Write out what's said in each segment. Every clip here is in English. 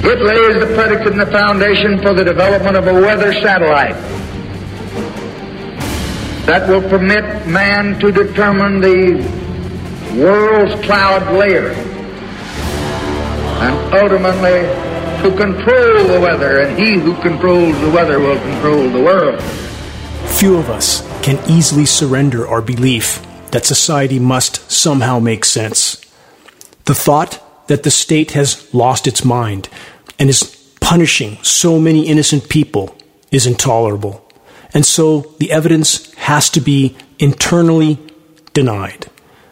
It lays the predicate and the foundation for the development of a weather satellite that will permit man to determine the world's cloud layer and ultimately to control the weather, and he who controls the weather will control the world. Few of us can easily surrender our belief that society must somehow make sense. The thought that the state has lost its mind and is punishing so many innocent people is intolerable. And so the evidence has to be internally denied.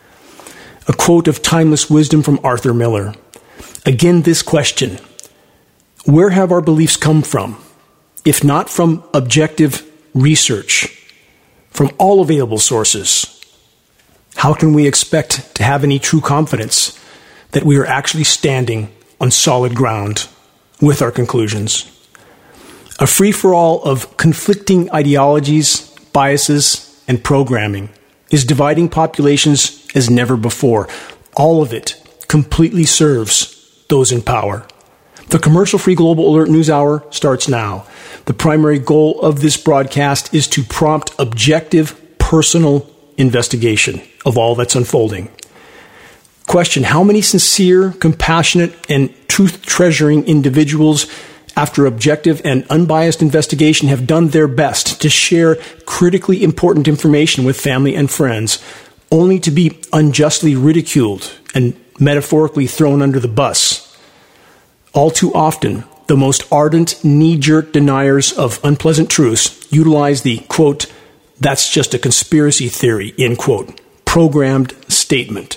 A quote of timeless wisdom from Arthur Miller. Again, this question: where have our beliefs come from, if not from objective research, from all available sources? How can we expect to have any true confidence that we are actually standing on solid ground with our conclusions? A free-for-all of conflicting ideologies, biases, and programming is dividing populations as never before. All of it completely serves those in power. The Commercial-Free Global Alert News Hour starts now. The primary goal of this broadcast is to prompt objective, personal investigation of all that's unfolding. Question: how many sincere, compassionate, and truth-treasuring individuals, after objective and unbiased investigation, have done their best to share critically important information with family and friends, only to be unjustly ridiculed and metaphorically thrown under the bus? All too often, the most ardent, knee-jerk deniers of unpleasant truths utilize the, quote, "that's just a conspiracy theory," end quote, programmed statement.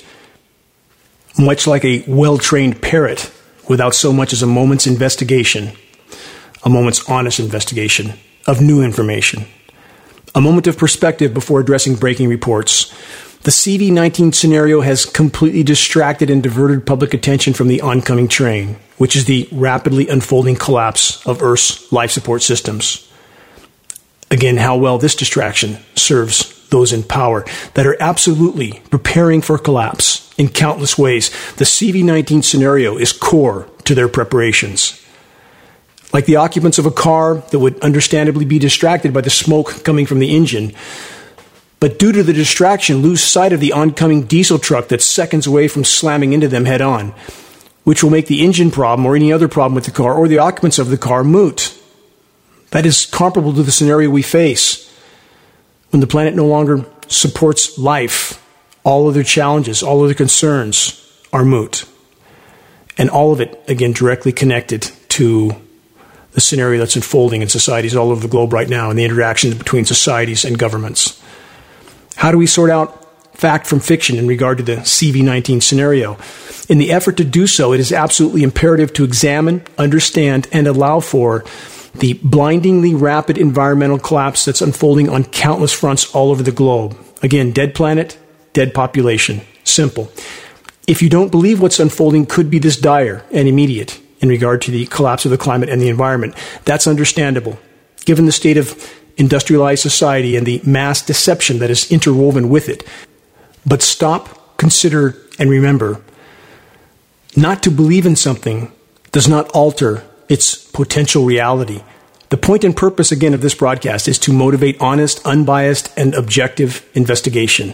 Much like a well-trained parrot, without so much as a moment's investigation, a moment's honest investigation of new information, a moment of perspective before addressing breaking reports. The CV-19 scenario has completely distracted and diverted public attention from the oncoming train, which is the rapidly unfolding collapse of Earth's life support systems. Again, how well this distraction serves those in power that are absolutely preparing for collapse in countless ways. The CV-19 scenario is core to their preparations. Like the occupants of a car that would understandably be distracted by the smoke coming from the engine, but due to the distraction lose sight of the oncoming diesel truck that's seconds away from slamming into them head on, which will make the engine problem or any other problem with the car or the occupants of the car moot. That is comparable to the scenario we face when the planet no longer supports life. All other challenges, all other concerns are moot. And all of it, again, directly connected to the scenario that's unfolding in societies all over the globe right now and the interactions between societies and governments. How do we sort out fact from fiction in regard to the CV-19 scenario? In the effort to do so, it is absolutely imperative to examine, understand, and allow for the blindingly rapid environmental collapse that's unfolding on countless fronts all over the globe. Again, dead planet, dead population. Simple. If you don't believe what's unfolding could be this dire and immediate in regard to the collapse of the climate and the environment, that's understandable, given the state of industrialized society and the mass deception that is interwoven with it. But stop, consider, and remember, not to believe in something does not alter its potential reality. The point and purpose, again, of this broadcast is to motivate honest, unbiased, and objective investigation.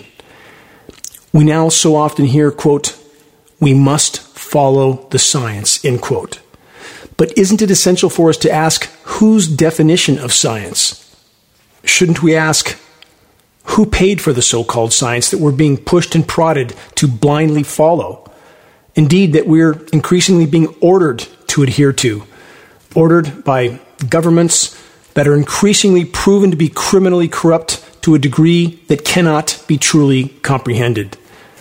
We now so often hear, quote, "we must follow the science," end quote. But isn't it essential for us to ask whose definition of science? Shouldn't we ask who paid for the so-called science that we're being pushed and prodded to blindly follow? Indeed, that we're increasingly being ordered to adhere to, ordered by governments that are increasingly proven to be criminally corrupt to a degree that cannot be truly comprehended.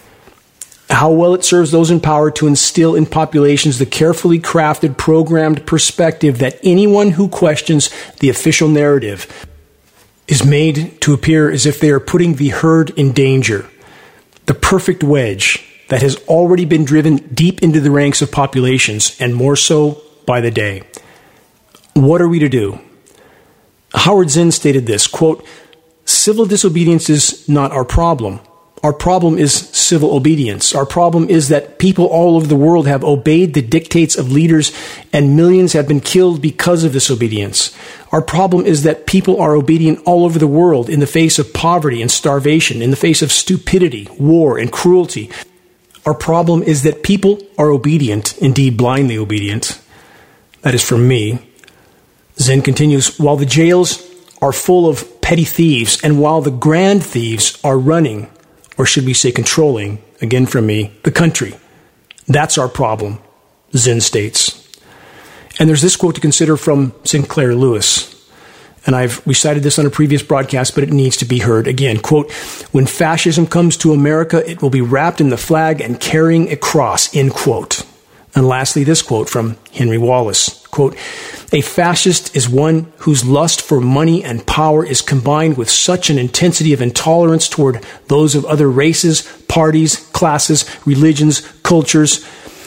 How well it serves those in power to instill in populations the carefully crafted, programmed perspective that anyone who questions the official narrative is made to appear as if they are putting the herd in danger. The perfect wedge that has already been driven deep into the ranks of populations, and more so by the day. What are we to do? Howard Zinn stated this, quote, "Civil disobedience is not our problem. Our problem is civil obedience. Our problem is that people all over the world have obeyed the dictates of leaders and millions have been killed because of this obedience. Our problem is that people are obedient all over the world in the face of poverty and starvation, in the face of stupidity, war, and cruelty. Our problem is that people are obedient, indeed blindly obedient. That is from me. Zen continues, while the jails are full of petty thieves and while the grand thieves are running, or should we say controlling, again from me, the country. That's our problem, Zen states. And there's this quote to consider from Sinclair Lewis. And I've recited this on a previous broadcast, but it needs to be heard again. Quote, when fascism comes to America, it will be wrapped in the flag and carrying a cross, end quote. And lastly, this quote from Henry Wallace. Quote, a fascist is one whose lust for money and power is combined with such an intensity of intolerance toward those of other races, parties, classes, religions, cultures,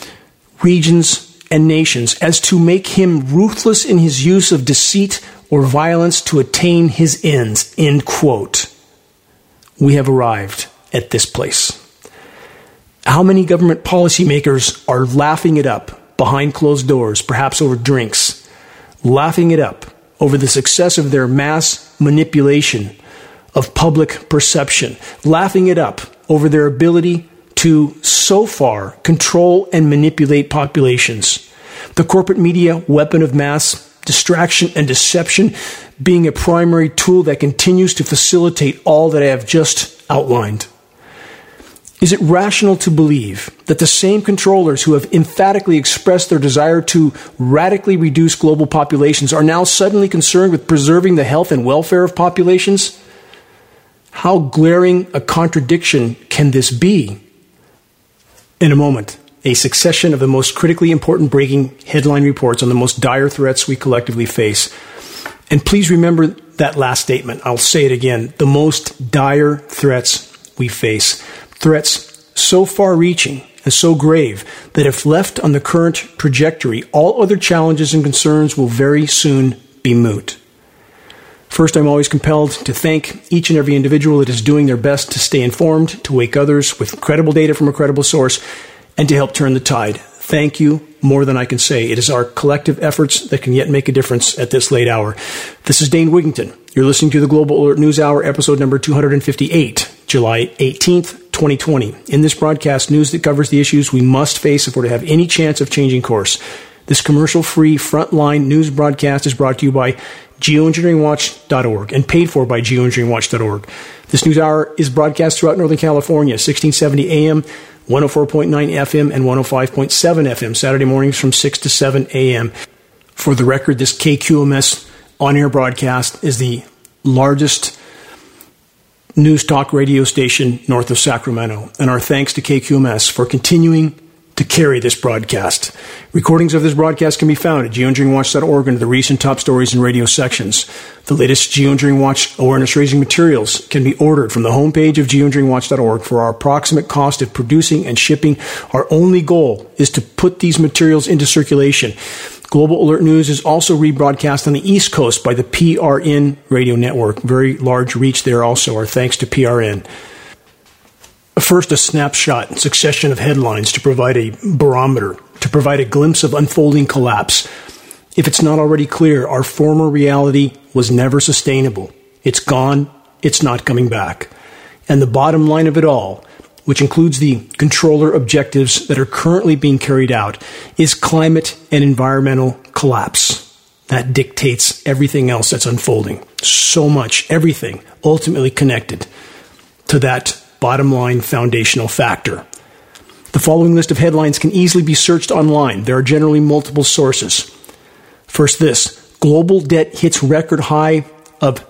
regions, and nations as to make him ruthless in his use of deceit or violence to attain his ends, end quote. We have arrived at this place. How many government policymakers are laughing it up behind closed doors, perhaps over drinks, laughing it up over the success of their mass manipulation of public perception, laughing it up over their ability to so far control and manipulate populations. The corporate media weapon of mass distraction and deception being a primary tool that continues to facilitate all that I have just outlined. Is it rational to believe that the same controllers who have emphatically expressed their desire to radically reduce global populations are now suddenly concerned with preserving the health and welfare of populations? How glaring a contradiction can this be? In a moment, a succession of the most critically important breaking headline reports on the most dire threats we collectively face. And please remember that last statement. I'll say it again. The most dire threats we face. Threats so far-reaching and so grave that if left on the current trajectory, all other challenges and concerns will very soon be moot. First, I'm always compelled to thank each and every individual that is doing their best to stay informed, to wake others with credible data from a credible source, and to help turn the tide. Thank you more than I can say. It is our collective efforts that can yet make a difference at this late hour. This is Dane Wigington. You're listening to the Global Alert News Hour, episode number 258, July 18th, 2020. In this broadcast, news that covers the issues we must face if we're to have any chance of changing course. This commercial-free frontline news broadcast is brought to you by geoengineeringwatch.org and paid for by geoengineeringwatch.org. This news hour is broadcast throughout Northern California, 1670 AM, 104.9 FM, and 105.7 FM, Saturday mornings from 6 to 7 a.m. For the record, this KQMS on-air broadcast is the largest news talk radio station north of Sacramento, and our thanks to KQMS for continuing to carry this broadcast. Recordings of this broadcast can be found at geoengineeringwatch.org under the recent top stories and radio sections. The latest Geoengineering Watch awareness-raising materials can be ordered from the homepage of geoengineeringwatch.org for our approximate cost of producing and shipping. Our only goal is to put these materials into circulation. Global Alert News is also rebroadcast on the East Coast by the PRN radio network. Very large reach there also. Our thanks to PRN. First, a snapshot and succession of headlines to provide a barometer, to provide a glimpse of unfolding collapse. If it's not already clear, our former reality was never sustainable. It's gone. It's not coming back. And the bottom line of it all, which includes the controller objectives that are currently being carried out, is climate and environmental collapse. That dictates everything else that's unfolding. So much, everything, ultimately connected to that bottom line foundational factor. The following list of headlines can easily be searched online. There are generally multiple sources. First, this. Global debt hits record high of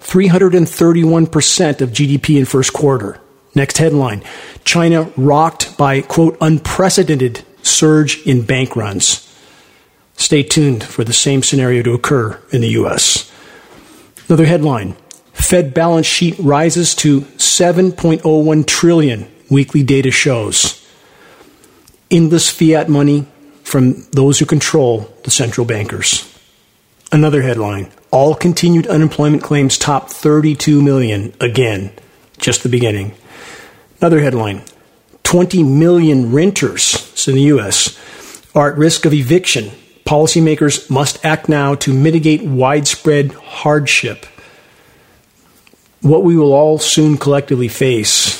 331% of GDP in first quarter. Next headline. China rocked by, quote, unprecedented surge in bank runs. Stay tuned for the same scenario to occur in the U.S. Another headline. Fed balance sheet rises to $7.01 trillion, weekly data shows. Endless fiat money from those who control the central bankers. Another headline. All continued unemployment claims top 32 million. Again, just the beginning. Another headline, 20 million renters in the U.S. are at risk of eviction. Policymakers must act now to mitigate widespread hardship. What we will all soon collectively face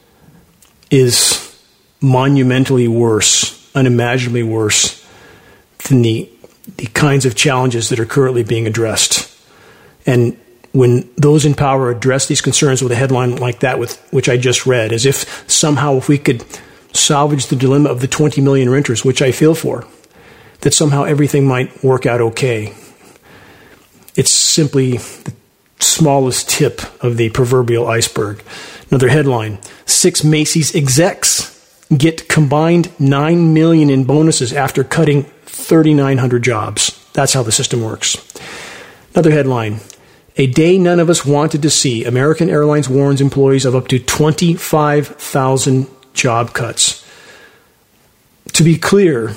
is monumentally worse, unimaginably worse than the kinds of challenges that are currently being addressed. And when those in power address these concerns with a headline like that, with which I just read, as if somehow if we could salvage the dilemma of the 20 million renters, which I feel for, that somehow everything might work out okay. It's simply the smallest tip of the proverbial iceberg. Another headline, 6 Macy's execs get combined $9 million in bonuses after cutting 3,900 jobs. That's how the system works. Another headline, a day none of us wanted to see. American Airlines warns employees of up to 25,000 job cuts. To be clear,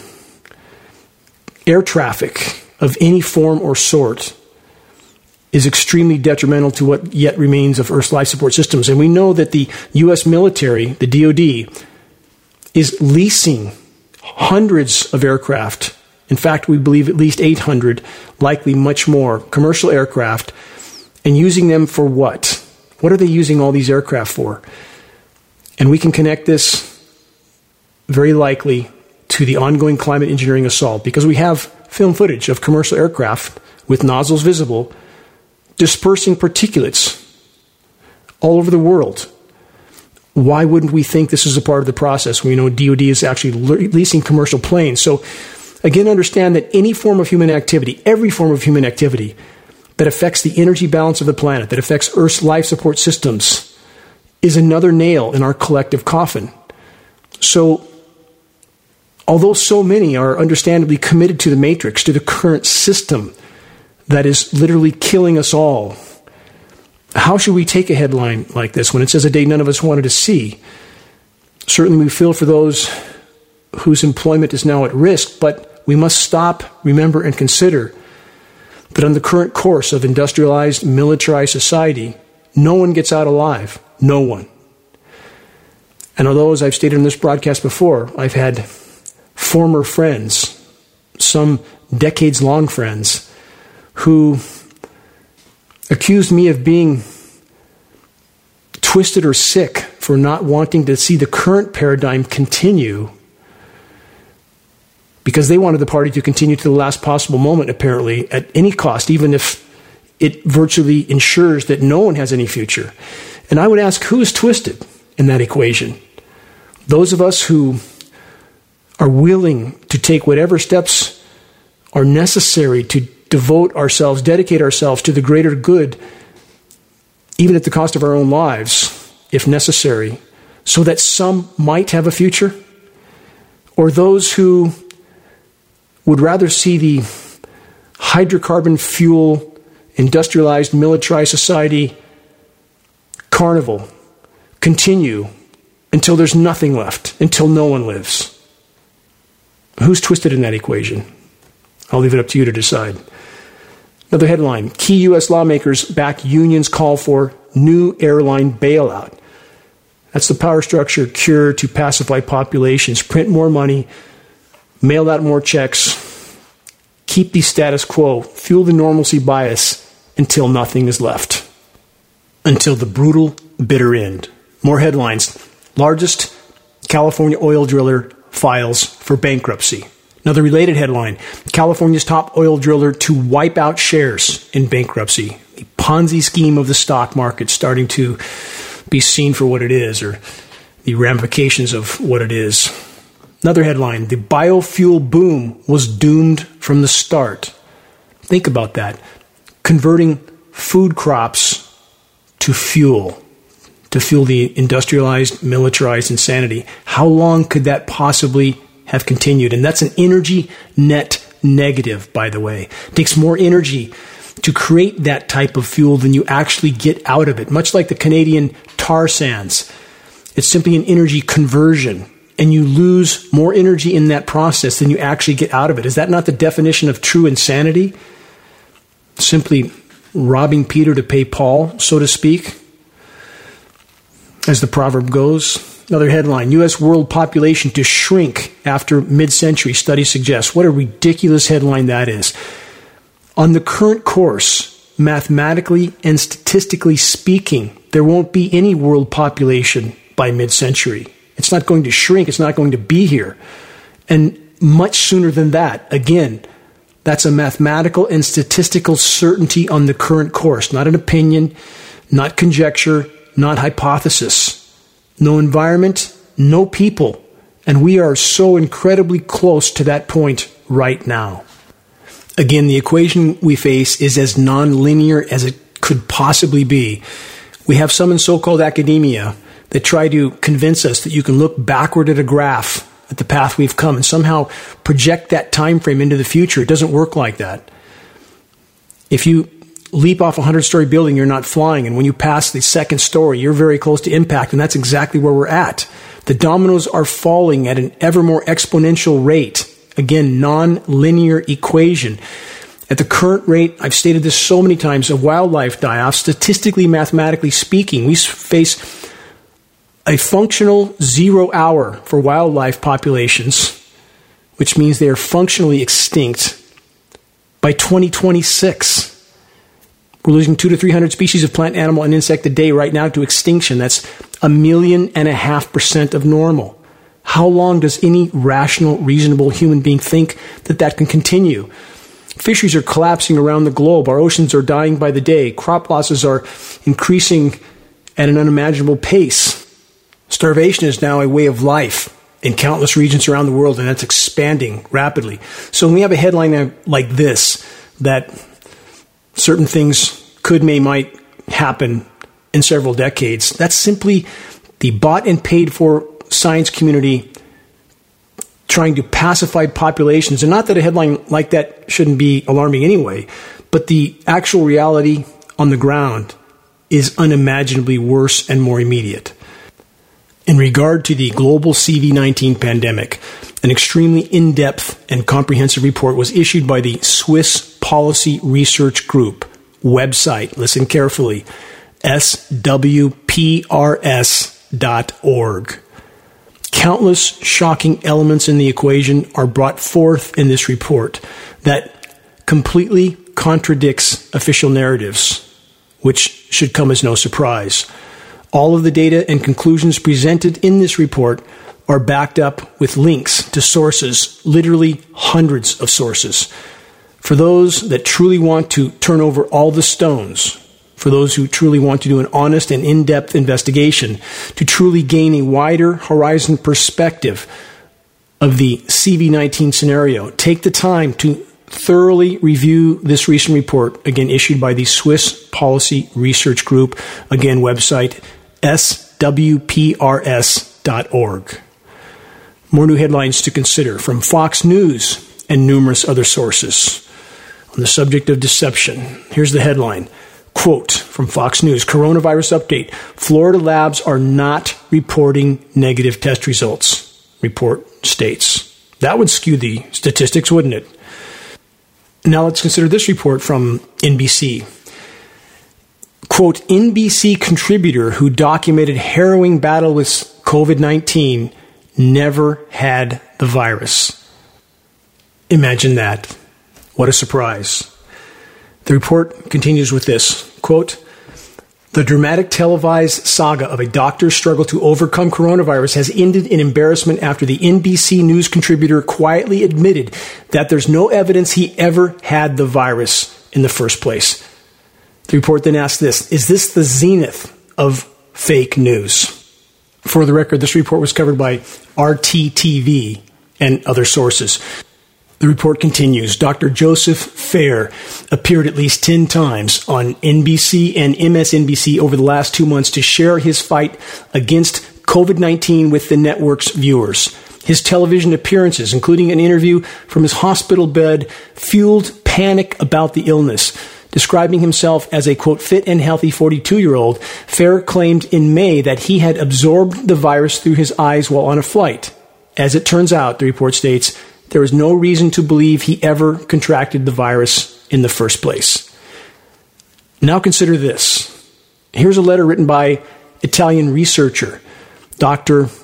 air traffic of any form or sort is extremely detrimental to what yet remains of Earth's life support systems. And we know that the U.S. military, the DoD, is leasing hundreds of aircraft. In fact, we believe at least 800, likely much more, commercial aircraft, and using them for what? What are they using all these aircraft for? And we can connect this very likely to the ongoing climate engineering assault, because we have film footage of commercial aircraft with nozzles visible dispersing particulates all over the world. Why wouldn't we think this is a part of the process? We know DoD is actually leasing commercial planes. So again, understand that any form of human activity, every form of human activity that affects the energy balance of the planet, that affects Earth's life support systems, is another nail in our collective coffin. So although so many are understandably committed to the matrix, to the current system that is literally killing us all, how should we take a headline like this when it says a day none of us wanted to see? Certainly we feel for those whose employment is now at risk, but we must stop, remember, and consider that on the current course of industrialized, militarized society, no one gets out alive. No one. And although, as I've stated in this broadcast before, I've had former friends, some decades-long friends, who accused me of being twisted or sick for not wanting to see the current paradigm continue, because they wanted the party to continue to the last possible moment, apparently, at any cost, even if it virtually ensures that no one has any future. And I would ask, who is twisted in that equation? Those of us who are willing to take whatever steps are necessary to devote ourselves, dedicate ourselves to the greater good, even at the cost of our own lives, if necessary, so that some might have a future? Or those who would rather see the hydrocarbon fuel, industrialized, militarized society carnival continue until there's nothing left, until no one lives? Who's twisted in that equation? I'll leave it up to you to decide. Another headline, key U.S. lawmakers back unions' call for new airline bailout. That's the power structure cure to pacify populations. Print more money, mail out more checks, keep the status quo, fuel the normalcy bias until nothing is left. Until the brutal, bitter end. More headlines. Largest California oil driller files for bankruptcy. Another related headline, California's top oil driller to wipe out shares in bankruptcy. The Ponzi scheme of the stock market starting to be seen for what it is, or the ramifications of what it is. Another headline, the biofuel boom was doomed from the start. Think about that. Converting food crops to fuel the industrialized, militarized insanity. How long could that possibly have continued? And that's an energy net negative, by the way. It takes more energy to create that type of fuel than you actually get out of it. Much like the Canadian tar sands. It's simply an energy conversion, and you lose more energy in that process than you actually get out of it. Is that not the definition of true insanity? Simply robbing Peter to pay Paul, so to speak, as the proverb goes. Another headline, U.S. world population to shrink after mid-century, study suggests. What a ridiculous headline that is. On the current course, mathematically and statistically speaking, there won't be any world population by mid-century. It's not going to shrink. It's not going to be here. And much sooner than that. Again, that's a mathematical and statistical certainty on the current course, not an opinion, not conjecture, not hypothesis. No environment, no people. And we are so incredibly close to that point right now. Again, the equation we face is as nonlinear as it could possibly be. We have some in so-called academia that try to convince us that you can look backward at a graph at the path we've come and somehow project that time frame into the future. It doesn't work like that. If you leap off a 100-story building, you're not flying. And when you pass the second story, you're very close to impact. And that's exactly where we're at. The dominoes are falling at an ever more exponential rate. Again, non-linear equation. At the current rate, I've stated this so many times, of wildlife die-off, statistically, mathematically speaking, we face a functional 0 hour for wildlife populations, which means they are functionally extinct by 2026. We're losing 200 to 300 species of plant, animal, and insect a day right now to extinction. That's 1.5 million of normal. How long does any rational, reasonable human being think that can continue? Fisheries are collapsing around the globe. Our oceans are dying by the day. Crop losses are increasing at an unimaginable pace. Starvation is now a way of life in countless regions around the world, and that's expanding rapidly. So when we have a headline like this, that certain things might happen in several decades, that's simply the bought and paid for science community trying to pacify populations. And not that a headline like that shouldn't be alarming anyway, but the actual reality on the ground is unimaginably worse and more immediate. In regard to the global CV-19 pandemic, an extremely in-depth and comprehensive report was issued by the Swiss Policy Research Group website. Listen carefully. swprs.org. Countless shocking elements in the equation are brought forth in this report that completely contradicts official narratives, which should come as no surprise. All of the data and conclusions presented in this report are backed up with links to sources, literally hundreds of sources. For those that truly want to turn over all the stones, for those who truly want to do an honest and in-depth investigation, to truly gain a wider horizon perspective of the CV-19 scenario, take the time to thoroughly review this recent report, again issued by the Swiss Policy Research Group, again website swprs.org. More new headlines to consider from Fox News and numerous other sources. On the subject of deception, here's the headline. Quote from Fox News, coronavirus update. Florida labs are not reporting negative test results, report states. That would skew the statistics, wouldn't it? Now let's consider this report from NBC. Quote, NBC contributor who documented harrowing battle with COVID-19 never had the virus. Imagine that. What a surprise. The report continues with this, quote, the dramatic televised saga of a doctor's struggle to overcome coronavirus has ended in embarrassment after the NBC News contributor quietly admitted that there's no evidence he ever had the virus in the first place. The report then asks this, is this the zenith of fake news? For the record, this report was covered by RTTV and other sources. The report continues. Dr. Joseph Fair appeared at least 10 times on NBC and MSNBC over the last 2 months to share his fight against COVID-19 with the network's viewers. His television appearances, including an interview from his hospital bed, fueled panic about the illness. Describing himself as a, quote, fit and healthy 42-year-old, Fair claimed in May that he had absorbed the virus through his eyes while on a flight. As it turns out, the report states, there is no reason to believe he ever contracted the virus in the first place. Now consider this. Here's a letter written by Italian researcher, Dr.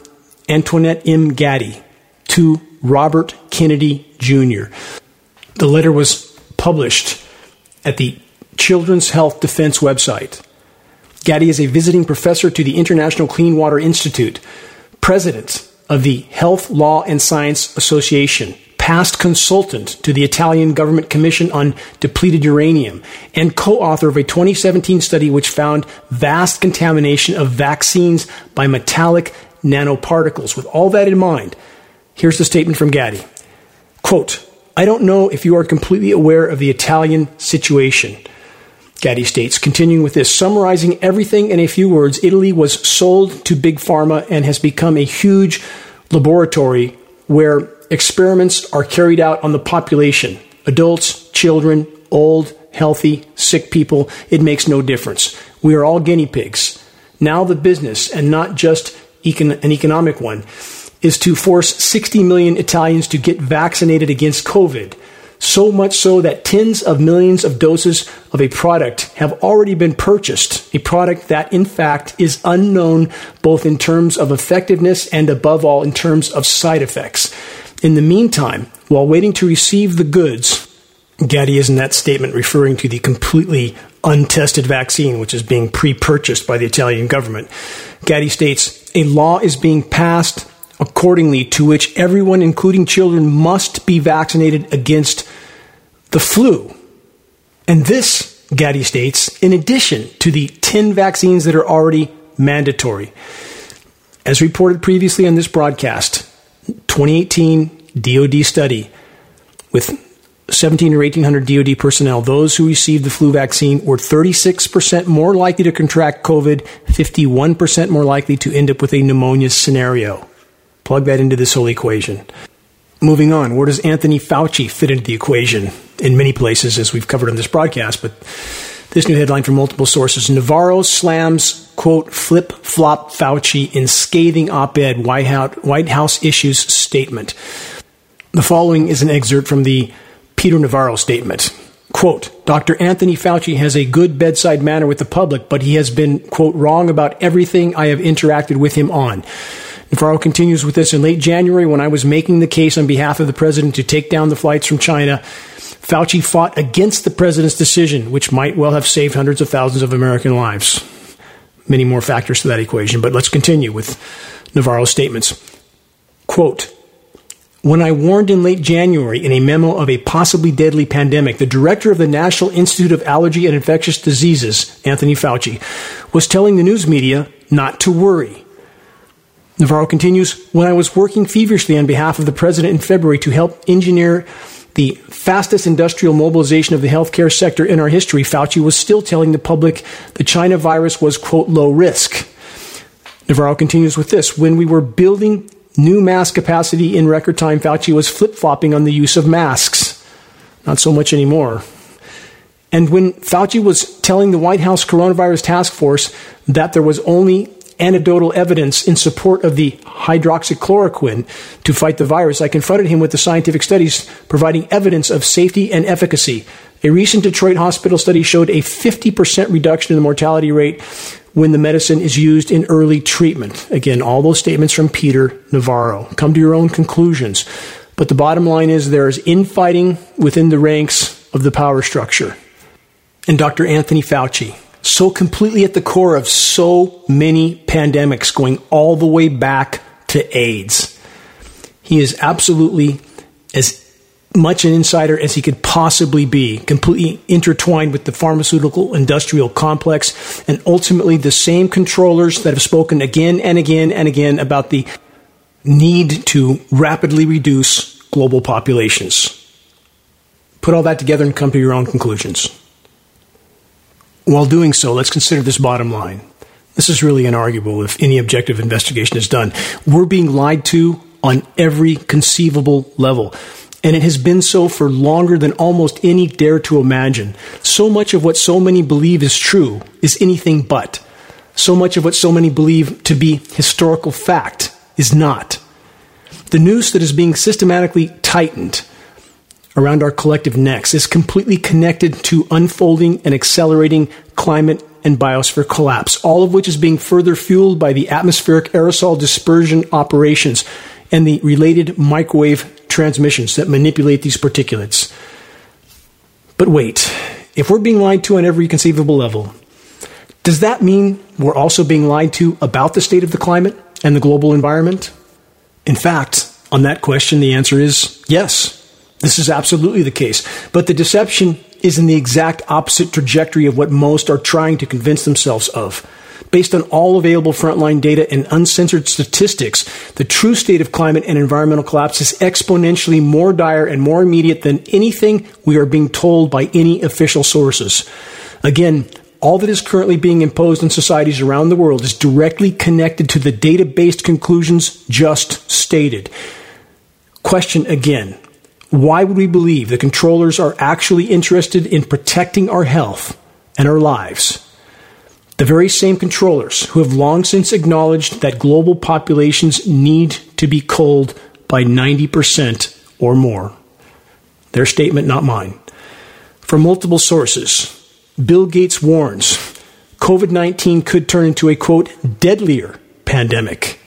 Antoinette M. Gaddy to Robert Kennedy Jr. The letter was published at the Children's Health Defense website. Gaddy is a visiting professor to the International Clean Water Institute, president of the Health, Law, and Science Association, past consultant to the Italian Government Commission on Depleted Uranium, and co-author of a 2017 study which found vast contamination of vaccines by metallic nanoparticles. With all that in mind, here's the statement from Gaddy. Quote, "I don't know if you are completely aware of the Italian situation." Gaddy states, continuing with this, summarizing everything in a few words, Italy was sold to Big Pharma and has become a huge laboratory where experiments are carried out on the population. Adults, children, old, healthy, sick people, it makes no difference. We are all guinea pigs. Now the business, and not just an economic one, is to force 60 million Italians to get vaccinated against COVID. So much so that tens of millions of doses of a product have already been purchased, a product that, in fact, is unknown both in terms of effectiveness and, above all, in terms of side effects. In the meantime, while waiting to receive the goods, Gaddy is in that statement referring to the completely untested vaccine, which is being pre-purchased by the Italian government. Gaddy states, a law is being passed accordingly to which everyone, including children, must be vaccinated against the flu. And this, Gaddy states, in addition to the 10 vaccines that are already mandatory. As reported previously on this broadcast, 2018 DoD study with 1,700 or 1,800 DoD personnel, those who received the flu vaccine were 36% more likely to contract COVID, 51% more likely to end up with a pneumonia scenario. Plug that into this whole equation. Moving on, where does Anthony Fauci fit into the equation? In many places, as we've covered on this broadcast, but this new headline from multiple sources. Navarro slams, quote, flip-flop Fauci in scathing op-ed White House issues statement. The following is an excerpt from the Peter Navarro statement. Quote, Dr. Anthony Fauci has a good bedside manner with the public, but he has been, quote, wrong about everything I have interacted with him on. Navarro continues with this. In late January, when I was making the case on behalf of the president to take down the flights from China, Fauci fought against the president's decision, which might well have saved hundreds of thousands of American lives. Many more factors to that equation, but let's continue with Navarro's statements. Quote, when I warned in late January in a memo of a possibly deadly pandemic, the director of the National Institute of Allergy and Infectious Diseases, Anthony Fauci, was telling the news media not to worry. Navarro continues, when I was working feverishly on behalf of the president in February to help engineer the fastest industrial mobilization of the healthcare sector in our history, Fauci was still telling the public the China virus was, quote, low risk. Navarro continues with this. When we were building new mask capacity in record time, Fauci was flip-flopping on the use of masks. Not so much anymore. And when Fauci was telling the White House Coronavirus Task Force that there was only anecdotal evidence in support of the hydroxychloroquine to fight the virus, I confronted him with the scientific studies providing evidence of safety and efficacy. A recent Detroit hospital study showed a 50% reduction in the mortality rate when the medicine is used in early treatment. Again, all those statements from Peter Navarro. Come to your own conclusions. But the bottom line is there is infighting within the ranks of the power structure. And Dr. Anthony Fauci, so completely at the core of so many pandemics, going all the way back to AIDS. He is absolutely as much an insider as he could possibly be, completely intertwined with the pharmaceutical industrial complex, and ultimately the same controllers that have spoken again and again and again about the need to rapidly reduce global populations. Put all that together and come to your own conclusions. While doing so, let's consider this bottom line. This is really inarguable if any objective investigation is done. We're being lied to on every conceivable level. And it has been so for longer than almost any dare to imagine. So much of what so many believe is true is anything but. So much of what so many believe to be historical fact is not. The noose that is being systematically tightened around our collective necks is completely connected to unfolding and accelerating climate and biosphere collapse, all of which is being further fueled by the atmospheric aerosol dispersion operations and the related microwave transmissions that manipulate these particulates. But wait, if we're being lied to on every conceivable level, does that mean we're also being lied to about the state of the climate and the global environment? In fact, on that question, the answer is yes. This is absolutely the case. But the deception is in the exact opposite trajectory of what most are trying to convince themselves of. Based on all available frontline data and uncensored statistics, the true state of climate and environmental collapse is exponentially more dire and more immediate than anything we are being told by any official sources. Again, all that is currently being imposed on societies around the world is directly connected to the data-based conclusions just stated. Question again. Why would we believe the controllers are actually interested in protecting our health and our lives? The very same controllers who have long since acknowledged that global populations need to be culled by 90% or more. Their statement, not mine. From multiple sources, Bill Gates warns COVID-19 could turn into a, quote, deadlier pandemic.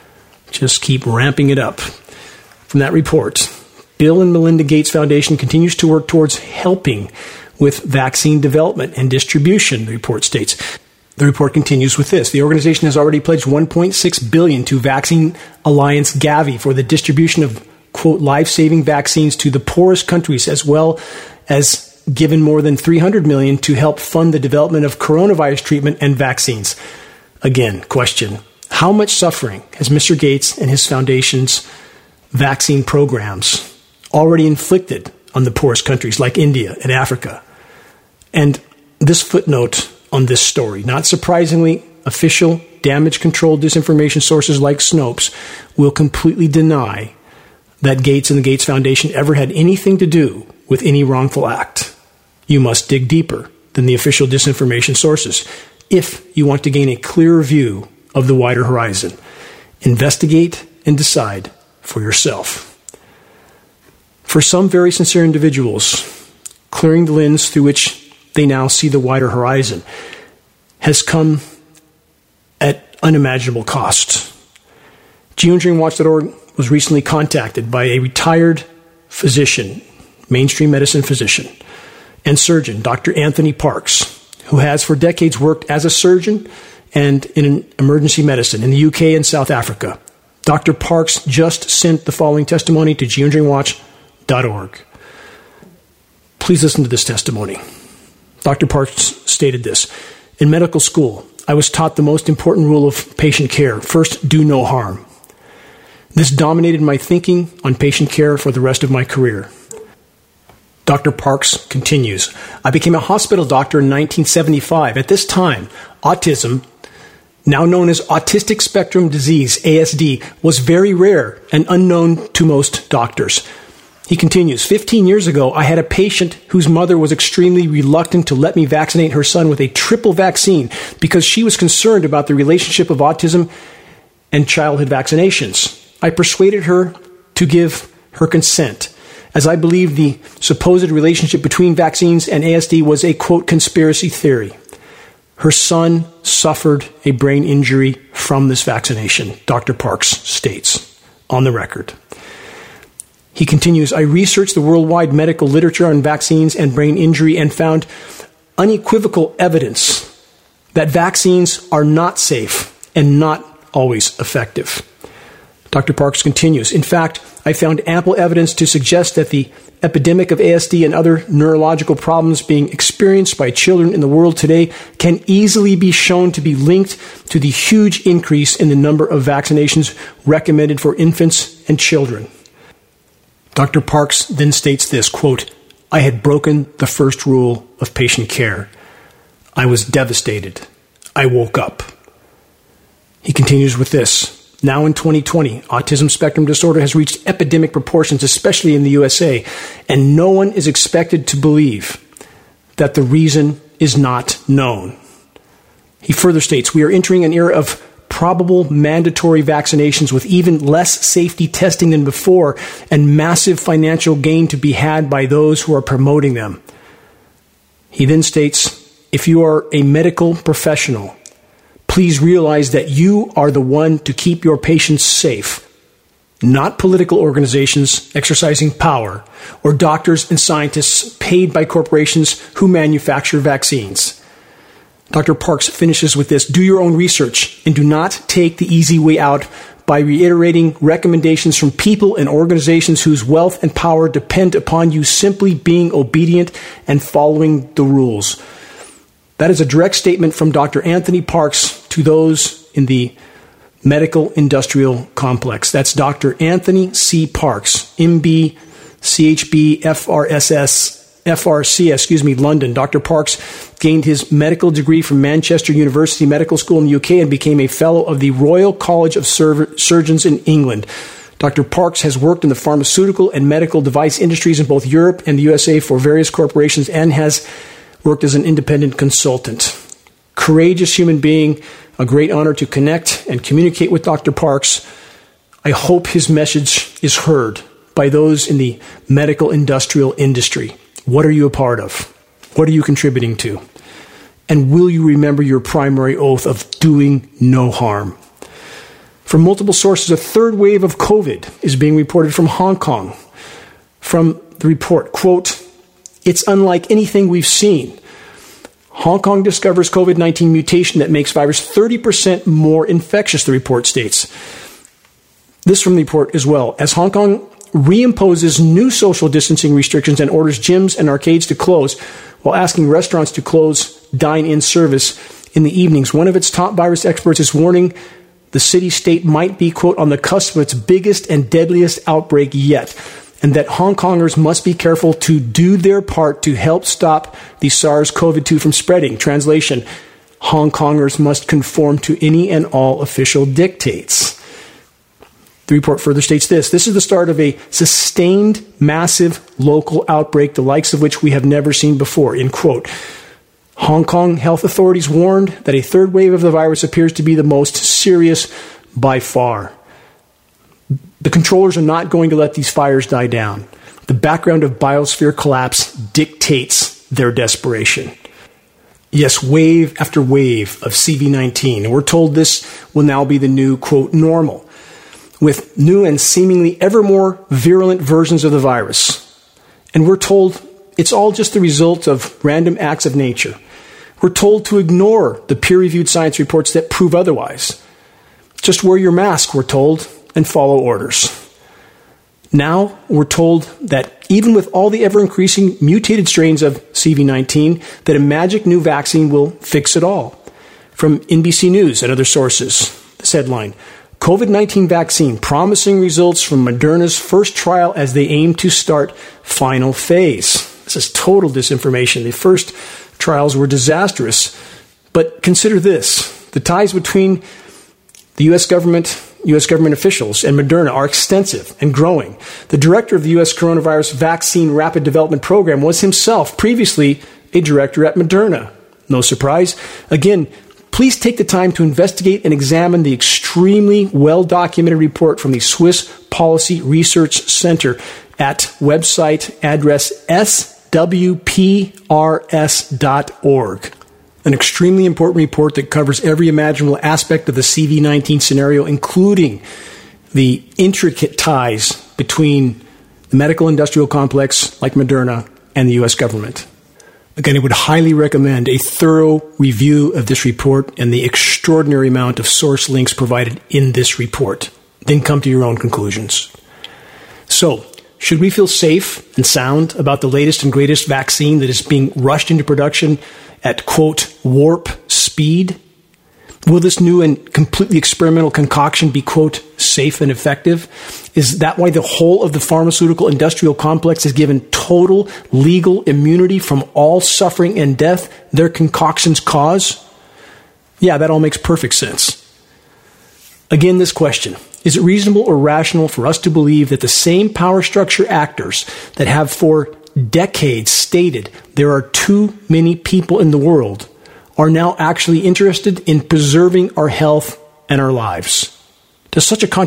Just keep ramping it up. From that report, Bill and Melinda Gates Foundation continues to work towards helping with vaccine development and distribution, the report states. The report continues with this. The organization has already pledged $1.6 billion to Vaccine Alliance Gavi for the distribution of, quote, life-saving vaccines to the poorest countries, as well as given more than $300 million to help fund the development of coronavirus treatment and vaccines. Again, question. How much suffering has Mr. Gates and his foundation's vaccine programs already inflicted on the poorest countries like India and Africa? And this footnote on this story, not surprisingly, official damage control disinformation sources like Snopes will completely deny that Gates and the Gates Foundation ever had anything to do with any wrongful act. You must dig deeper than the official disinformation sources if you want to gain a clearer view of the wider horizon. Investigate and decide for yourself. For some very sincere individuals, clearing the lens through which they now see the wider horizon has come at unimaginable cost. Geoengineeringwatch.org was recently contacted by a retired physician, mainstream medicine physician, and surgeon, Dr. Anthony Parks, who has for decades worked as a surgeon and in emergency medicine in the UK and South Africa. Dr. Parks just sent the following testimony to geoengineeringwatch.org. Please listen to this testimony. Dr. Parks stated this. In medical school, I was taught the most important rule of patient care. First, do no harm. This dominated my thinking on patient care for the rest of my career. Dr. Parks continues, I became a hospital doctor in 1975. At this time, autism, now known as autistic spectrum disease, ASD, was very rare and unknown to most doctors. He continues, 15 years ago, I had a patient whose mother was extremely reluctant to let me vaccinate her son with a triple vaccine because she was concerned about the relationship of autism and childhood vaccinations. I persuaded her to give her consent, as I believed the supposed relationship between vaccines and ASD was a, quote, conspiracy theory. Her son suffered a brain injury from this vaccination, Dr. Parks states on the record. He continues, I researched the worldwide medical literature on vaccines and brain injury and found unequivocal evidence that vaccines are not safe and not always effective. Dr. Parks continues, in fact, I found ample evidence to suggest that the epidemic of ASD and other neurological problems being experienced by children in the world today can easily be shown to be linked to the huge increase in the number of vaccinations recommended for infants and children. Dr. Parks then states this, quote, I had broken the first rule of patient care. I was devastated. I woke up. He continues with this. Now in 2020, autism spectrum disorder has reached epidemic proportions, especially in the USA, and no one is expected to believe that the reason is not known. He further states, we are entering an era of probable mandatory vaccinations with even less safety testing than before and massive financial gain to be had by those who are promoting them. He then states, if you are a medical professional, please realize that you are the one to keep your patients safe, not political organizations exercising power or doctors and scientists paid by corporations who manufacture vaccines. Dr. Parks finishes with this: do your own research and do not take the easy way out by reiterating recommendations from people and organizations whose wealth and power depend upon you simply being obedient and following the rules. That is a direct statement from Dr. Anthony Parks to those in the medical industrial complex. That's Dr. Anthony C. Parks, MB, CHB, FRC, London. Dr. Parks gained his medical degree from Manchester University Medical School in the UK and became a fellow of the Royal College of Surgeons in England. Dr. Parks has worked in the pharmaceutical and medical device industries in both Europe and the USA for various corporations and has worked as an independent consultant. Courageous human being, a great honor to connect and communicate with Dr. Parks. I hope his message is heard by those in the medical industrial industry. What are you a part of? What are you contributing to? And will you remember your primary oath of doing no harm? From multiple sources, a third wave of COVID is being reported from Hong Kong. From the report, quote, "It's unlike anything we've seen. Hong Kong discovers COVID-19 mutation that makes virus 30% more infectious," the report states. This from the report as well. As Hong Kong reimposes new social distancing restrictions and orders gyms and arcades to close while asking restaurants to close dine-in service in the evenings, one of its top virus experts is warning the city-state might be, quote, "on the cusp of its biggest and deadliest outbreak yet," and that Hong Kongers must be careful to do their part to help stop the SARS-CoV-2 from spreading. Translation: Hong Kongers must conform to any and all official dictates. The report further states this: this is the start of a sustained, massive local outbreak, the likes of which we have never seen before, end quote. Hong Kong health authorities warned that a third wave of the virus appears to be the most serious by far. The controllers are not going to let these fires die down. The background of biosphere collapse dictates their desperation. Yes, wave after wave of CV-19. And we're told this will now be the new, quote, normal, with new and seemingly ever more virulent versions of the virus. And we're told it's all just the result of random acts of nature. We're told to ignore the peer-reviewed science reports that prove otherwise. Just wear your mask, we're told, and follow orders. Now we're told that even with all the ever-increasing mutated strains of CV-19, that a magic new vaccine will fix it all. From NBC News and other sources, this headline: COVID-19 vaccine, promising results from Moderna's first trial as they aim to start final phase. This is total disinformation. The first trials were disastrous. But consider this: the ties between the U.S. government officials and Moderna are extensive and growing. The director of the U.S. Coronavirus Vaccine Rapid Development Program was himself previously a director at Moderna. No surprise. Again, please take the time to investigate and examine the extremely well-documented report from the Swiss Policy Research Center at website address swprs.org. An extremely important report that covers every imaginable aspect of the CV-19 scenario, including the intricate ties between the medical industrial complex like Moderna and the U.S. government. Again, I would highly recommend a thorough review of this report and the extraordinary amount of source links provided in this report. Then come to your own conclusions. So, should we feel safe and sound about the latest and greatest vaccine that is being rushed into production at, quote, warp speed? Will this new and completely experimental concoction be, quote, safe and effective? Is that why the whole of the pharmaceutical industrial complex is given total legal immunity from all suffering and death their concoctions cause? Yeah, that all makes perfect sense. Again, this question: is it reasonable or rational for us to believe that the same power structure actors that have for decades stated there are too many people in the world are now actually interested in preserving our health and our lives? Does such a contradiction make any sense? Any at all? On this theme,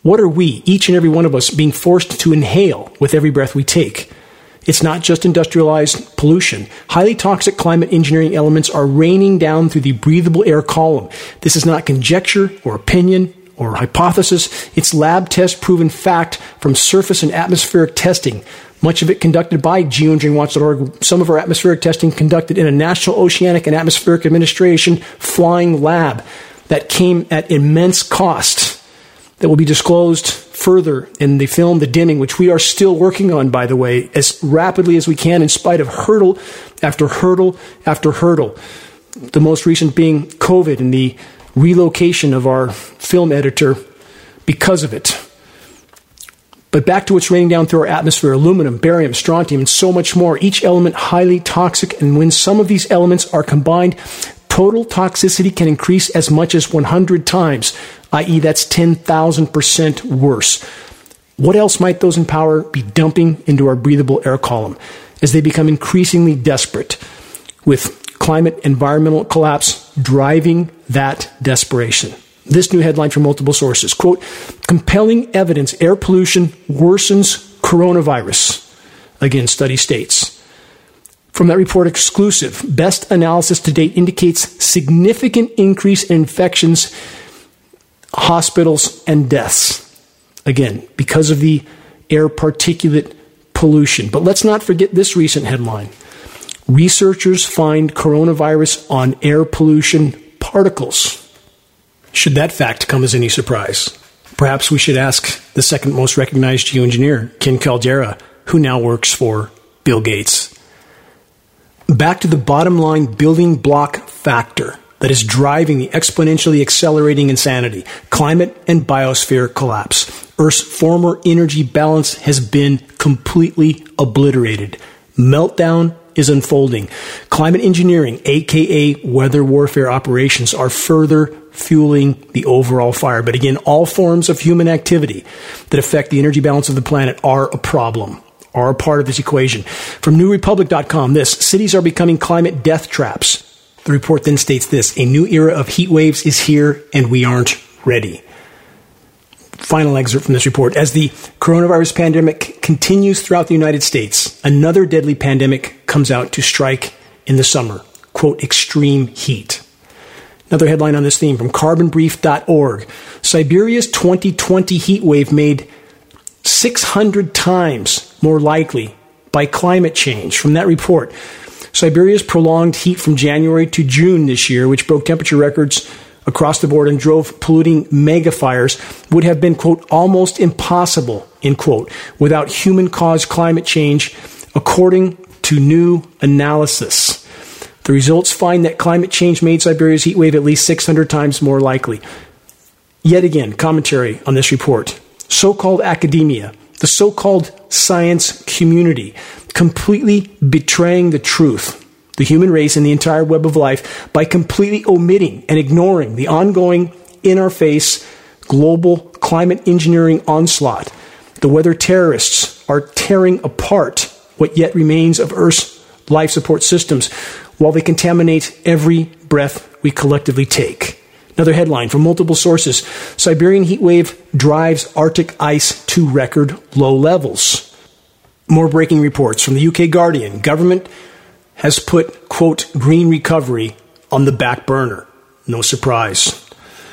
What are we, each and every one of us, being forced to inhale with every breath we take? It's not just industrialized pollution. Highly toxic climate engineering elements are raining down through the breathable air column. This is not conjecture or opinion or hypothesis. It's lab test proven fact from surface and atmospheric testing, much of it conducted by geoengineeringwatch.org. Some of our atmospheric testing conducted in a National Oceanic and Atmospheric Administration flying lab that came at immense cost, that will be disclosed further in the film The Dimming, which we are still working on, by the way, as rapidly as we can in spite of hurdle after hurdle after hurdle. The most recent being COVID and the relocation of our film editor because of it. But back to what's raining down through our atmosphere: aluminum, barium, strontium, and so much more. Each element highly toxic, and when some of these elements are combined, total toxicity can increase as much as 100 times, i.e. that's 10,000% worse. What else might those in power be dumping into our breathable air column as they become increasingly desperate, with climate environmental collapse driving that desperation? This new headline from multiple sources, quote, compelling evidence air pollution worsens coronavirus. Again, study states. From that report exclusive, best analysis to date indicates significant increase in infections, hospitals, and deaths. Again, because of the air particulate pollution. But let's not forget this recent headline. Researchers find coronavirus on air pollution particles. Should that fact come as any surprise? Perhaps we should ask the second most recognized geoengineer, Ken Caldeira, who now works for Bill Gates. Back to the bottom line building block factor that is driving the exponentially accelerating insanity: climate and biosphere collapse. Earth's former energy balance has been completely obliterated. Meltdown is unfolding. Climate engineering, aka weather warfare operations, are further fueling the overall fire. But again, all forms of human activity that affect the energy balance of the planet are a problem, are a part of this equation. From NewRepublic.com, this: cities are becoming climate death traps. The report then states this: a new era of heat waves is here and we aren't ready. Final excerpt from this report. As the coronavirus pandemic continues throughout the United States, another deadly pandemic comes out to strike in the summer. Quote, extreme heat. Another headline on this theme from carbonbrief.org. Siberia's 2020 heat wave made 600 times more likely by climate change. From that report, Siberia's prolonged heat from January to June this year, which broke temperature records across the board and drove polluting mega fires, would have been, quote, almost impossible, end quote, without human-caused climate change, according to new analysis. The results find that climate change made Siberia's heat wave at least 600 times more likely. Yet again, commentary on this report. So-called academia, the so-called science community, completely betraying the truth, the human race and the entire web of life, by completely omitting and ignoring the ongoing, in-our-face, global climate engineering onslaught. The weather terrorists are tearing apart what yet remains of Earth's life support systems, while they contaminate every breath we collectively take. Another headline from multiple sources: Siberian heat wave drives Arctic ice to record low levels. More breaking reports from the UK Guardian. Government has put, quote, green recovery on the back burner. No surprise.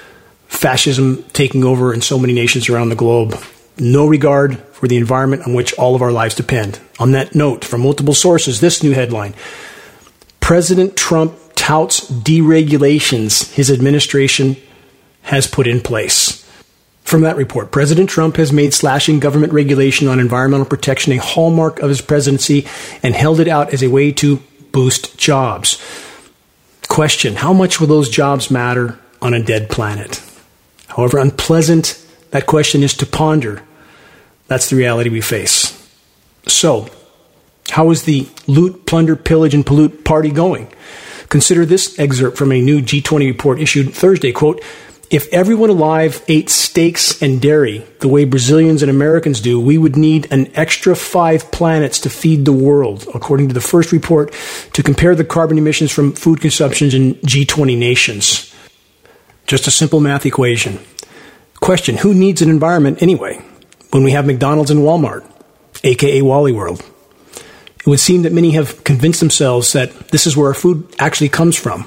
Fascism taking over in so many nations around the globe. No regard for the environment on which all of our lives depend. On that note, from multiple sources, this new headline: President Trump touts deregulations his administration has put in place. From that report, President Trump has made slashing government regulation on environmental protection a hallmark of his presidency and held it out as a way to boost jobs. Question: how much will those jobs matter on a dead planet? However unpleasant that question is to ponder, that's the reality we face. So, how is the loot, plunder, pillage, and pollute party going? Consider this excerpt from a new G20 report issued Thursday, quote, if everyone alive ate steaks and dairy the way Brazilians and Americans do, we would need an extra 5 planets to feed the world, according to the first report to compare the carbon emissions from food consumptions in G20 nations. Just a simple math equation. Question, who needs an environment anyway when we have McDonald's and Walmart, aka Wally World? It would seem that many have convinced themselves that this is where our food actually comes from.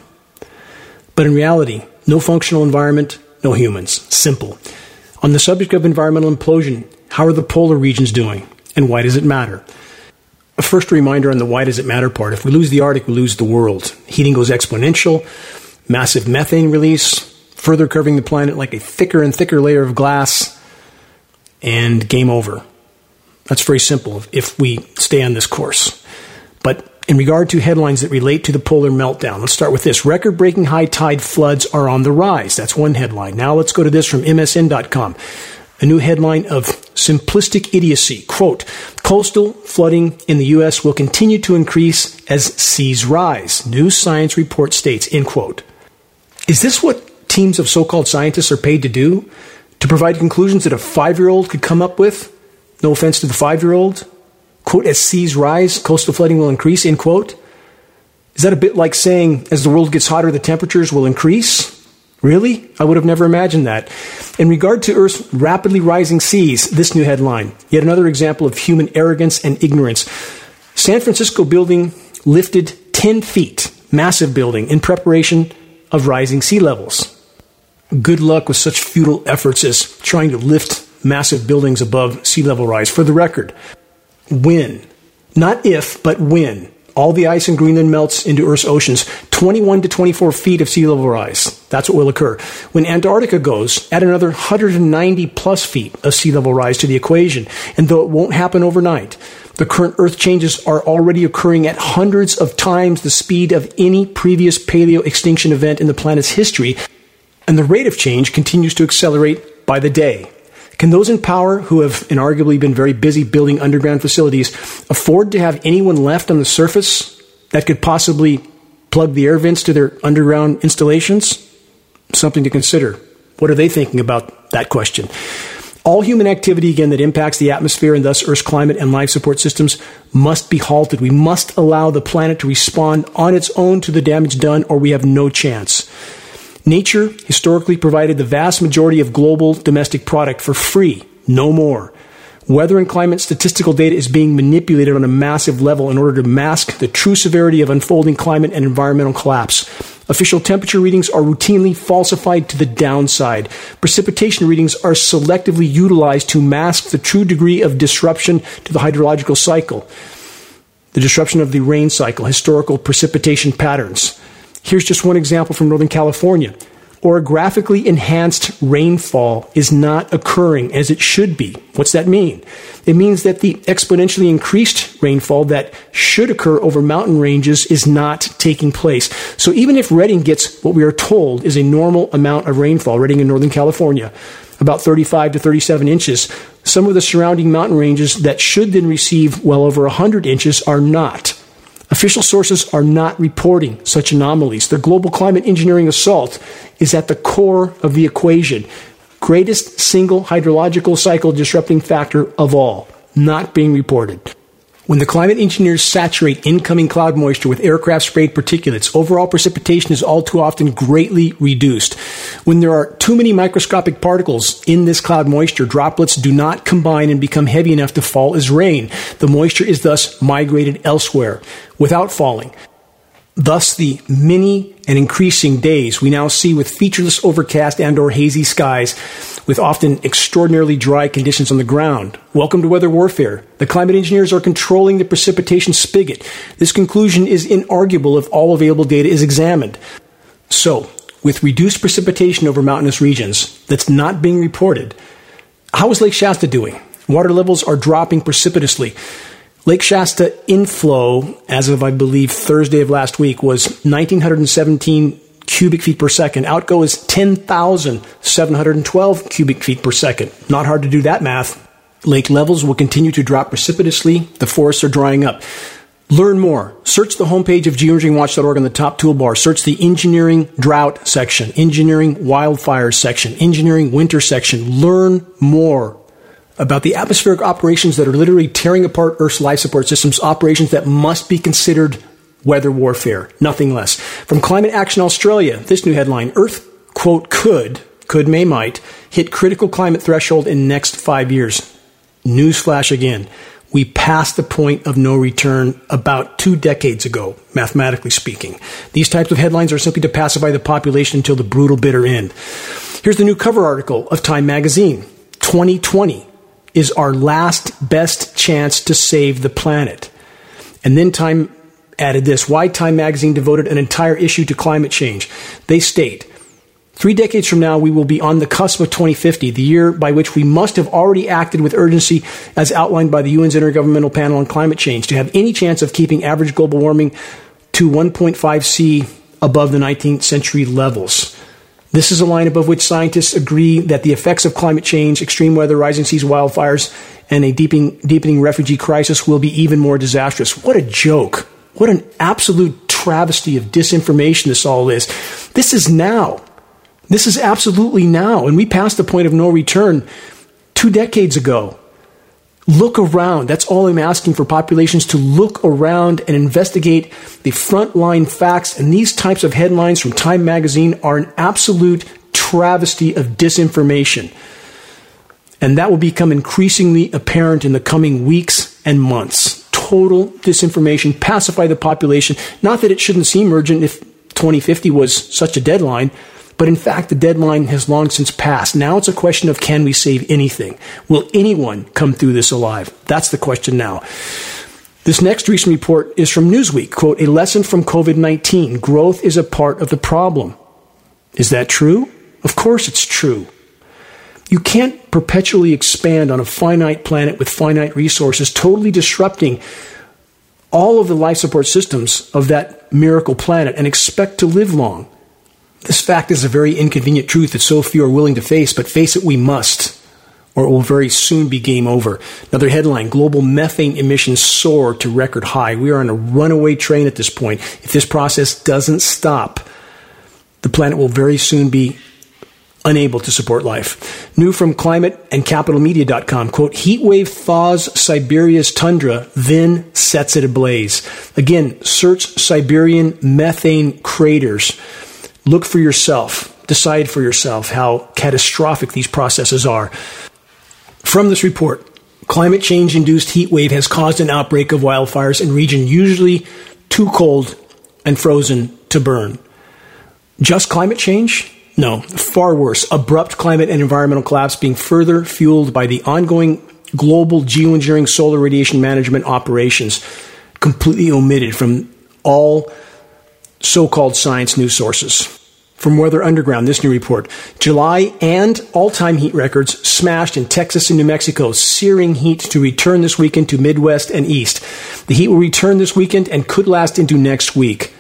But in reality, no functional environment, no humans. Simple. On the subject of environmental implosion, how are the polar regions doing? And why does it matter? First, a reminder on the why does it matter part. If we lose the Arctic, we lose the world. Heating goes exponential, massive methane release, further covering the planet like a thicker and thicker layer of glass, and game over. That's very simple if we stay on this course. But in regard to headlines that relate to the polar meltdown, let's start with this. Record-breaking high tide floods are on the rise. That's one headline. Now let's go to this from MSN.com. A new headline of simplistic idiocy. Quote, coastal flooding in the U.S. will continue to increase as seas rise. New science report states, end quote. Is this what teams of so-called scientists are paid to do? To provide conclusions that a 5-year-old could come up with? No offense to the 5-year-old. Quote, as seas rise, coastal flooding will increase, end quote. Is that a bit like saying, as the world gets hotter, the temperatures will increase? Really? I would have never imagined that. In regard to Earth's rapidly rising seas, this new headline, yet another example of human arrogance and ignorance. San Francisco building lifted 10 feet, massive building, in preparation of rising sea levels. Good luck with such futile efforts as trying to lift massive buildings above sea level rise. For the record, when, not if, but when, all the ice in Greenland melts into Earth's oceans, 21 to 24 feet of sea level rise. That's what will occur. When Antarctica goes, add another 190 plus feet of sea level rise to the equation. And though it won't happen overnight, the current Earth changes are already occurring at hundreds of times the speed of any previous paleo extinction event in the planet's history. And the rate of change continues to accelerate by the day. Can those in power, who have inarguably been very busy building underground facilities, afford to have anyone left on the surface that could possibly plug the air vents to their underground installations? Something to consider. What are they thinking about that question? All human activity, again, that impacts the atmosphere and thus Earth's climate and life support systems must be halted. We must allow the planet to respond on its own to the damage done, or we have no chance. Nature historically provided the vast majority of global domestic product for free, no more. Weather and climate statistical data is being manipulated on a massive level in order to mask the true severity of unfolding climate and environmental collapse. Official temperature readings are routinely falsified to the downside. Precipitation readings are selectively utilized to mask the true degree of disruption to the hydrological cycle, the disruption of the rain cycle, historical precipitation patterns. Here's just one example from Northern California. Orographically enhanced rainfall is not occurring as it should be. What's that mean? It means that the exponentially increased rainfall that should occur over mountain ranges is not taking place. So even if Redding gets what we are told is a normal amount of rainfall, Redding in Northern California, about 35 to 37 inches, some of the surrounding mountain ranges that should then receive well over 100 inches are not. Official sources are not reporting such anomalies. The global climate engineering assault is at the core of the equation. Greatest single hydrological cycle disrupting factor of all, not being reported. When the climate engineers saturate incoming cloud moisture with aircraft-sprayed particulates, overall precipitation is all too often greatly reduced. When there are too many microscopic particles in this cloud moisture, droplets do not combine and become heavy enough to fall as rain. The moisture is thus migrated elsewhere without falling. Thus, the many and increasing days we now see with featureless overcast and or hazy skies with often extraordinarily dry conditions on the ground. Welcome to weather warfare. The climate engineers are controlling the precipitation spigot. This conclusion is inarguable if all available data is examined. So, with reduced precipitation over mountainous regions that's not being reported, how is Lake Shasta doing? Water levels are dropping precipitously. Lake Shasta inflow, as of, I believe, Thursday of last week, was 1,917 cubic feet per second. Outgo is 10,712 cubic feet per second. Not hard to do that math. Lake levels will continue to drop precipitously. The forests are drying up. Learn more. Search the homepage of geoengineeringwatch.org on the top toolbar. Search the engineering drought section, engineering wildfires section, engineering winter section. Learn more about the atmospheric operations that are literally tearing apart Earth's life support systems, operations that must be considered weather warfare, nothing less. From Climate Action Australia, this new headline, Earth, quote, could, may, might, hit critical climate threshold in the next 5 years. Newsflash again. We passed the point of no return about 2 decades ago, mathematically speaking. These types of headlines are simply to pacify the population until the brutal, bitter end. Here's the new cover article of Time magazine. 2020 is our last best chance to save the planet. And then Time added this. Why Time magazine devoted an entire issue to climate change. They state, 3 decades from now, we will be on the cusp of 2050, the year by which we must have already acted with urgency as outlined by the UN's Intergovernmental Panel on Climate Change to have any chance of keeping average global warming to 1.5 C above the 19th century levels. This is a line above which scientists agree that the effects of climate change, extreme weather, rising seas, wildfires, and a deepening refugee crisis will be even more disastrous. What a joke. What an absolute travesty of disinformation this all is. This is now. This is absolutely now, and we passed the point of no return 2 decades ago. Look around. That's all I'm asking for populations to look around and investigate the frontline facts, and these types of headlines from Time magazine are an absolute travesty of disinformation. And that will become increasingly apparent in the coming weeks and months. Total disinformation, pacify the population. Not that it shouldn't seem urgent if 2050 was such a deadline, but in fact, the deadline has long since passed. Now it's a question of, can we save anything? Will anyone come through this alive? That's the question now. This next recent report is from Newsweek. Quote, a lesson from COVID-19. Growth is a part of the problem. Is that true? Of course it's true. You can't perpetually expand on a finite planet with finite resources, totally disrupting all of the life support systems of that miracle planet and expect to live long. This fact is a very inconvenient truth that so few are willing to face, but face it we must, or it will very soon be game over. Another headline, global methane emissions soar to record high. We are on a runaway train at this point. If this process doesn't stop, the planet will very soon be unable to support life. New from climate and capitalmedia.com, quote, heat wave thaws Siberia's tundra, then sets it ablaze. Again, search Siberian methane craters. Look for yourself. Decide for yourself how catastrophic these processes are. From this report, climate change-induced heat wave has caused an outbreak of wildfires in region usually too cold and frozen to burn. Just climate change? No, far worse. Abrupt climate and environmental collapse being further fueled by the ongoing global geoengineering solar radiation management operations, completely omitted from all so-called science news sources. From Weather Underground, this new report. July and all-time heat records smashed in Texas and New Mexico. Searing heat to return this weekend to Midwest and East. The heat will return this weekend and could last into next week.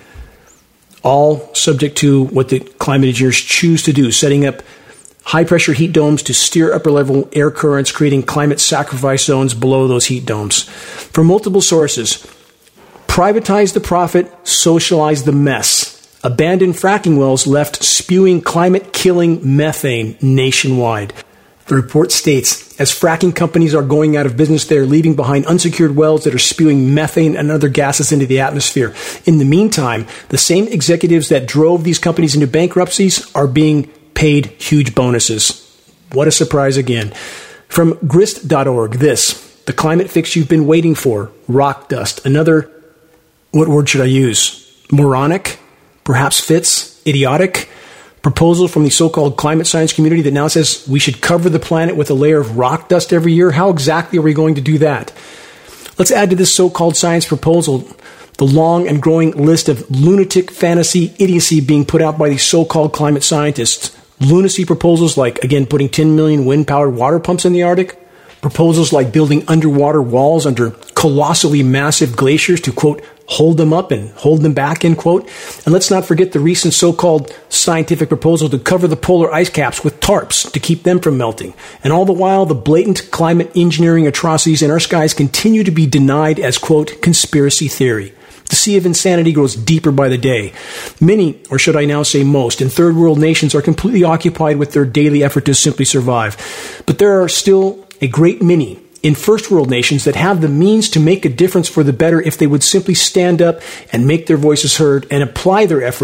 All subject to what the climate engineers choose to do, setting up high-pressure heat domes to steer upper-level air currents, creating climate sacrifice zones below those heat domes. From multiple sources, privatize the profit, socialize the mess. Abandoned fracking wells left spewing climate-killing methane nationwide. The report states, as fracking companies are going out of business, they are leaving behind unsecured wells that are spewing methane and other gases into the atmosphere. In the meantime, the same executives that drove these companies into bankruptcies are being paid huge bonuses. What a surprise again. From grist.org, this, the climate fix you've been waiting for, rock dust. Another, what word should I use? Moronic? Perhaps fits? Idiotic? Proposal from the so-called climate science community that now says we should cover the planet with a layer of rock dust every year. How exactly are we going to do that? Let's add to this so-called science proposal the long and growing list of lunatic fantasy idiocy being put out by these so-called climate scientists. Lunacy proposals like, again, putting 10 million wind-powered water pumps in the Arctic. Proposals like building underwater walls under colossally massive glaciers to, quote, hold them up and hold them back, end quote. And let's not forget the recent so-called scientific proposal to cover the polar ice caps with tarps to keep them from melting. And all the while, the blatant climate engineering atrocities in our skies continue to be denied as, quote, conspiracy theory. The sea of insanity grows deeper by the day. Many, or should I now say most, in third world nations are completely occupied with their daily effort to simply survive. But there are still a great many in first world nations that have the means to make a difference for the better if they would simply stand up and make their voices heard and apply their efforts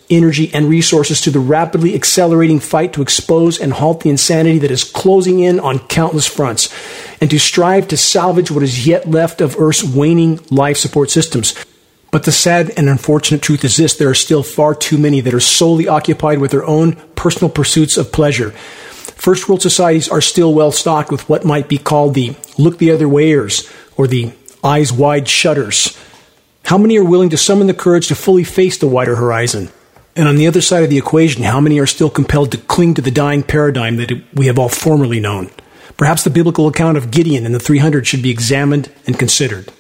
energy, and resources to the rapidly accelerating fight to expose and halt the insanity that is closing in on countless fronts, and to strive to salvage what is yet left of Earth's waning life support systems. But the sad and unfortunate truth is this: there are still far too many that are solely occupied with their own personal pursuits of pleasure. First world societies are still well stocked with what might be called the look the other wayers, or the eyes wide shutters. How many are willing to summon the courage to fully face the wider horizon? And on the other side of the equation, how many are still compelled to cling to the dying paradigm that we have all formerly known? Perhaps the biblical account of Gideon and the 300 should be examined and considered.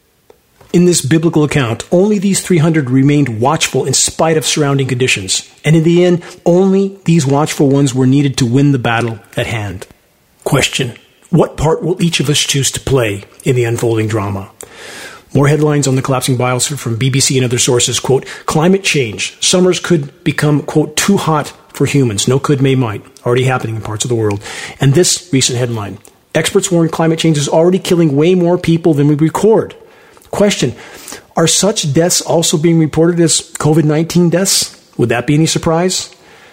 In this biblical account, only these 300 remained watchful in spite of surrounding conditions. And in the end, only these watchful ones were needed to win the battle at hand. Question: what part will each of us choose to play in the unfolding drama? More headlines on the collapsing biosphere from BBC and other sources. Quote, climate change. Summers could become, quote, too hot for humans. No could, may, might. Already happening in parts of the world. And this recent headline: experts warn climate change is already killing way more people than we record. Question: are such deaths also being reported as COVID-19 deaths? Would that be any surprise?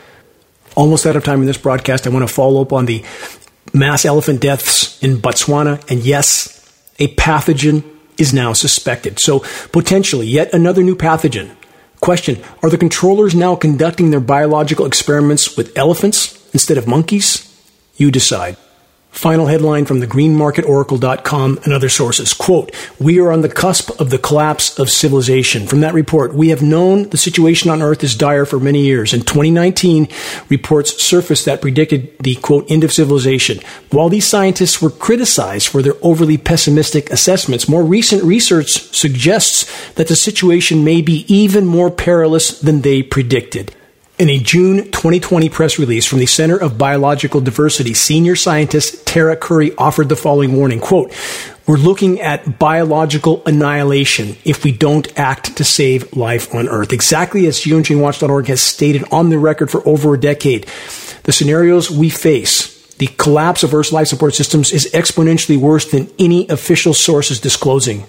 Almost out of time in this broadcast. I want to follow up on the mass elephant deaths in Botswana. And yes, a pathogen is now suspected. So potentially yet another new pathogen. Question: are the controllers now conducting their biological experiments with elephants instead of monkeys? You decide. Final headline from the greenmarketoracle.com and other sources. Quote, we are on the cusp of the collapse of civilization. From that report, we have known the situation on Earth is dire for many years. In 2019, reports surfaced that predicted the, quote, end of civilization. While these scientists were criticized for their overly pessimistic assessments, more recent research suggests that the situation may be even more perilous than they predicted. In a June 2020 press release from the Center of Biological Diversity, senior scientist Tara Curry offered the following warning, quote, we're looking at biological annihilation if we don't act to save life on Earth. Exactly as geoengineeringwatch.org has stated on the record for over a decade, the scenarios we face, the collapse of Earth's life support systems, is exponentially worse than any official source is disclosing.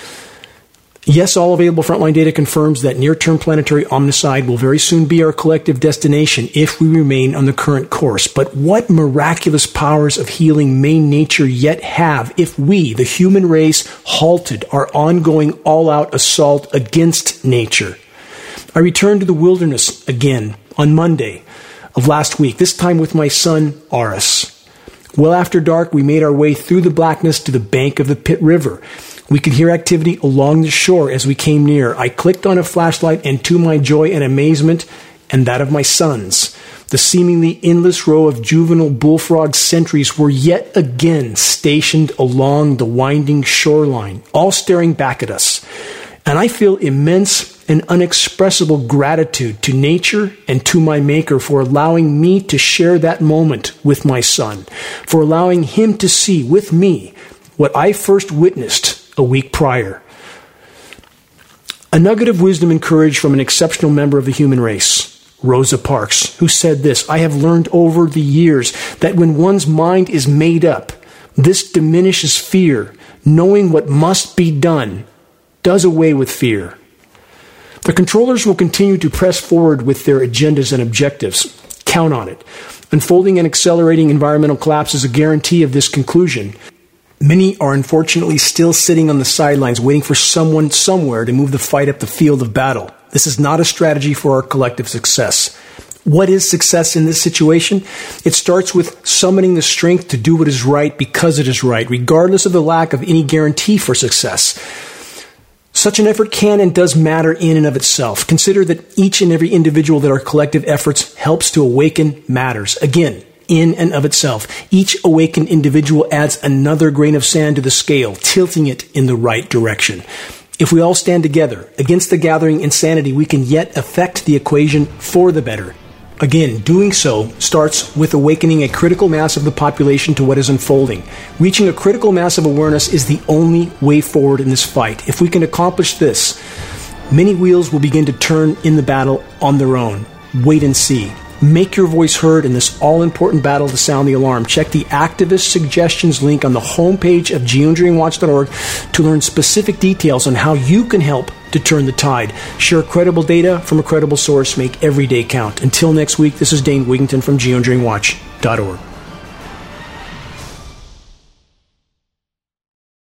Yes, all available frontline data confirms that near-term planetary omnicide will very soon be our collective destination if we remain on the current course. But what miraculous powers of healing may nature yet have if we, the human race, halted our ongoing all-out assault against nature? I returned to the wilderness again on Monday of last week, this time with my son, Aris. Well after dark, we made our way through the blackness to the bank of the Pitt River. We could hear activity along the shore as we came near. I clicked on a flashlight, and to my joy and amazement, and that of my sons, the seemingly endless row of juvenile bullfrog sentries were yet again stationed along the winding shoreline, all staring back at us. And I feel immense and unexpressible gratitude to nature and to my Maker for allowing me to share that moment with my son, for allowing him to see with me what I first witnessed a week prior. A nugget of wisdom and courage from an exceptional member of the human race, Rosa Parks, who said this: I have learned over the years that when one's mind is made up, this diminishes fear. Knowing what must be done does away with fear. The controllers will continue to press forward with their agendas and objectives. Count on it. Unfolding and accelerating environmental collapse is a guarantee of this conclusion. Many are unfortunately still sitting on the sidelines waiting for someone somewhere to move the fight up the field of battle. This is not a strategy for our collective success. What is success in this situation? It starts with summoning the strength to do what is right because it is right, regardless of the lack of any guarantee for success. Such an effort can and does matter in and of itself. Consider that each and every individual that our collective efforts helps to awaken matters. Again, in and of itself. Each awakened individual adds another grain of sand to the scale, tilting it in the right direction. If we all stand together against the gathering insanity, we can yet affect the equation for the better. Again, doing so starts with awakening a critical mass of the population to what is unfolding. Reaching a critical mass of awareness is the only way forward in this fight. If we can accomplish this, many wheels will begin to turn in the battle on their own. Wait and see. Make your voice heard in this all-important battle to sound the alarm. Check the activist suggestions link on the homepage of geoengineeringwatch.org to learn specific details on how you can help to turn the tide. Share credible data from a credible source. Make every day count. Until next week, this is Dane Wigington from geoengineeringwatch.org.